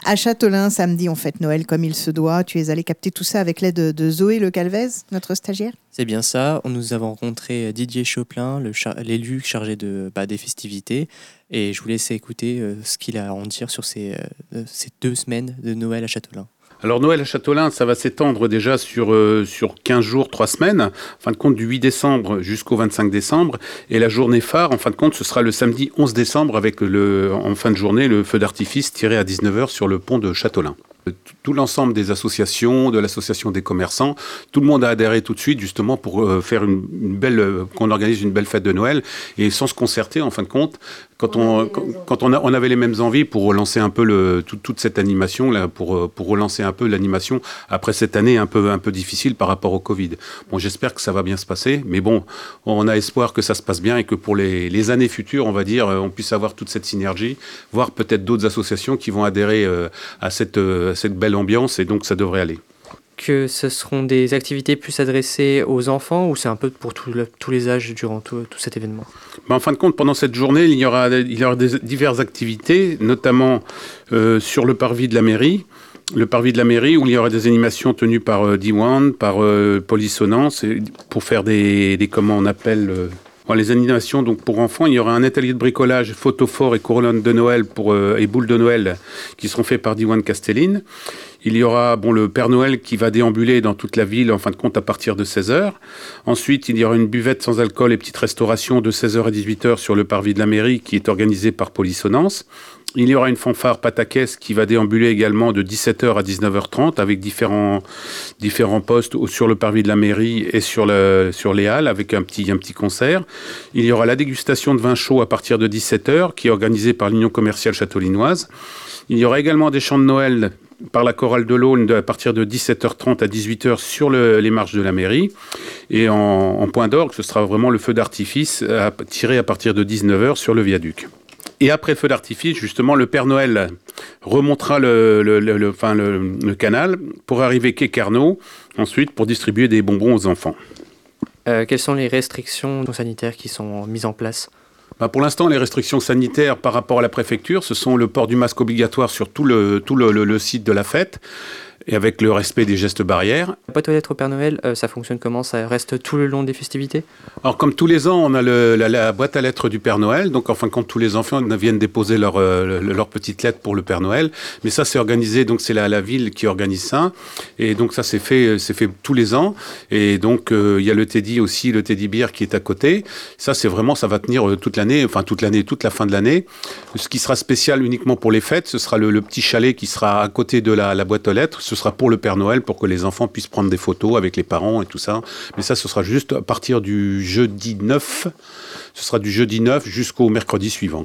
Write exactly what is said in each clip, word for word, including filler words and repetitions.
À Châteaulin, samedi, on fête Noël comme il se doit. Tu es allé capter tout ça avec l'aide de, de Zoé Le Calvez, notre stagiaire? C'est bien ça. Nous avons rencontré Didier Choplin, le char- l'élu chargé de, bah, des festivités. Et je vous laisse écouter euh, ce qu'il a à en dire sur ces, euh, ces deux semaines de Noël à Châteaulin. Alors Noël à Châteaulin, ça va s'étendre déjà sur, euh, sur quinze jours, trois semaines, en fin de compte du huit décembre jusqu'au vingt-cinq décembre. Et la journée phare, en fin de compte, ce sera le samedi onze décembre avec le, en fin de journée le feu d'artifice tiré à dix-neuf heures sur le pont de Châteaulin. Tout l'ensemble des associations, de l'association des commerçants, tout le monde a adhéré tout de suite justement pour euh, faire une, une belle, euh, qu'on organise une belle fête de Noël et sans se concerter en fin de compte. Quand on, quand, quand on, a, on avait les mêmes envies pour relancer un peu le, tout, toute cette animation là, pour, pour relancer un peu l'animation après cette année un peu, un peu difficile par rapport au Covid. Bon, j'espère que ça va bien se passer, mais bon, on a espoir que ça se passe bien et que pour les, les années futures, on va dire, on puisse avoir toute cette synergie, voire peut-être d'autres associations qui vont adhérer euh, à cette, euh, cette belle ambiance et donc ça devrait aller. Que ce seront des activités plus adressées aux enfants ou c'est un peu pour tout le, tous les âges durant tout, tout cet événement? Ben, en fin de compte, pendant cette journée, il y aura, il y aura des, diverses activités, notamment euh, sur le parvis de la mairie. Le parvis de la mairie où il y aura des animations tenues par euh, Diwan, par euh, Polysonance, pour faire des, des comment on appelle... Euh, les animations donc pour enfants, il y aura un atelier de bricolage, photophore et couronne de Noël pour, euh, et boules de Noël qui seront faits par Diwan Castelline. Il y aura bon, le Père Noël qui va déambuler dans toute la ville en fin de compte à partir de seize heures. Ensuite, il y aura une buvette sans alcool et petite restauration de seize heures à dix-huit heures sur le parvis de la mairie qui est organisée par Polysonance. Il y aura une fanfare pataquès qui va déambuler également de dix-sept heures à dix-neuf heures trente avec différents, différents postes sur le parvis de la mairie et sur, le, sur les halles avec un petit, un petit concert. Il y aura la dégustation de vin chaud à partir de dix-sept heures qui est organisée par l'Union commerciale châteaulinoise. Il y aura également des chants de Noël par la chorale de l'Aulne à partir de dix-sept heures trente à dix-huit heures sur le, les marches de la mairie. Et en, en point d'orgue, ce sera vraiment le feu d'artifice à, tiré à partir de dix-neuf heures sur le viaduc. Et après le feu d'artifice, justement, le Père Noël remontera le, le, le, le, enfin, le, le canal pour arriver quai Carnot, ensuite pour distribuer des bonbons aux enfants. Euh, quelles sont les restrictions sanitaires qui sont mises en place ? Ben pour l'instant, les restrictions sanitaires par rapport à la préfecture, ce sont le port du masque obligatoire sur tout le, tout le, le, le site de la fête, et avec le respect des gestes barrières. La boîte aux lettres au Père Noël, euh, ça fonctionne comment? Ça reste tout le long des festivités? Alors comme tous les ans, on a le, la, la boîte à lettres du Père Noël, donc en fin de compte, tous les enfants viennent déposer leur, euh, leur petite lettre pour le Père Noël, mais ça c'est organisé, donc c'est la, la ville qui organise ça, et donc ça c'est fait, c'est fait tous les ans, et donc euh, il y a le Teddy aussi, le Teddy Beer qui est à côté, ça c'est vraiment, ça va tenir toute l'année, enfin toute l'année, toute la fin de l'année. Ce qui sera spécial uniquement pour les fêtes, ce sera le, le petit chalet qui sera à côté de la, la boîte aux lettres, ce sera pour le Père Noël, pour que les enfants puissent prendre des photos avec les parents et tout ça. Mais ça, ce sera juste à partir du jeudi neuf. Ce sera du jeudi neuf jusqu'au mercredi suivant.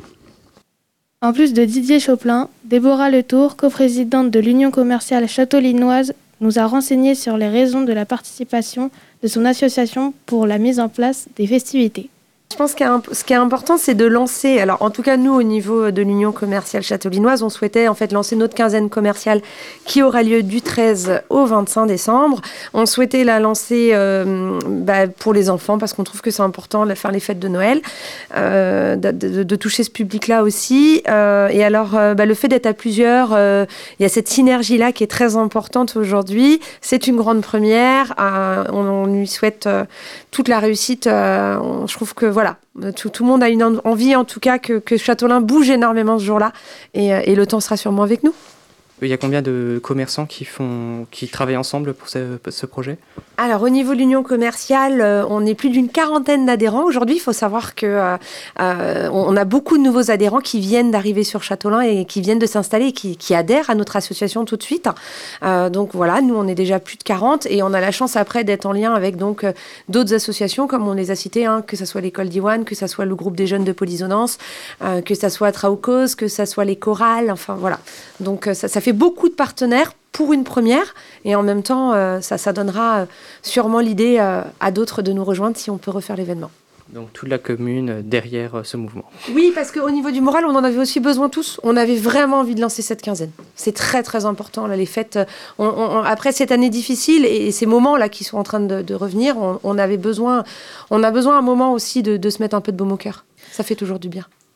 En plus de Didier Choplin, Déborah Letour, coprésidente de l'Union commerciale châteaulinoise, nous a renseigné sur les raisons de la participation de son association pour la mise en place des festivités. Je pense que ce qui est important, c'est de lancer, alors en tout cas nous au niveau de l'Union commerciale châteaulinoise, on souhaitait en fait lancer notre quinzaine commerciale qui aura lieu du treize au vingt-cinq décembre. On souhaitait la lancer euh, bah, pour les enfants parce qu'on trouve que c'est important de faire les fêtes de Noël, euh, de, de, de toucher ce public-là aussi. Euh, et alors euh, bah, le fait d'être à plusieurs, euh, il y a cette synergie-là qui est très importante aujourd'hui. C'est une grande première. Euh, on, on lui souhaite euh, toute la réussite. Euh, on, je trouve que voilà. Tout, tout le monde a une envie, en tout cas, que, que Châteaulin bouge énormément ce jour-là. Et, et le temps sera sûrement avec nous. Il y a combien de commerçants qui, font, qui travaillent ensemble pour ce, ce projet? Alors, au niveau de l'Union commerciale, euh, on est plus d'une quarantaine d'adhérents. Aujourd'hui, il faut savoir que euh, euh, on a beaucoup de nouveaux adhérents qui viennent d'arriver sur Châteaulin et qui viennent de s'installer et qui, qui adhèrent à notre association tout de suite. Euh, donc voilà, nous, on est déjà plus de quarante et on a la chance après d'être en lien avec donc euh, d'autres associations, comme on les a citées, hein, que ce soit l'école Diwan, que ce soit le groupe des jeunes de Polysonance, euh, que ce soit Traukos, que ce soit les chorales, enfin voilà. Donc euh, ça, ça fait beaucoup de partenaires pour une première, et en même temps, euh, ça, ça donnera euh, sûrement l'idée euh, à d'autres de nous rejoindre si on peut refaire l'événement. Donc toute la commune derrière euh, ce mouvement. Oui, parce qu'au niveau du moral, on en avait aussi besoin tous. On avait vraiment envie de lancer cette quinzaine. C'est très très important, là, les fêtes. On, on, après cette année difficile et ces moments-là qui sont en train de, de revenir, on, on avait besoin, on a besoin un moment aussi de, de se mettre un peu de baume au cœur. Ça fait toujours du bien.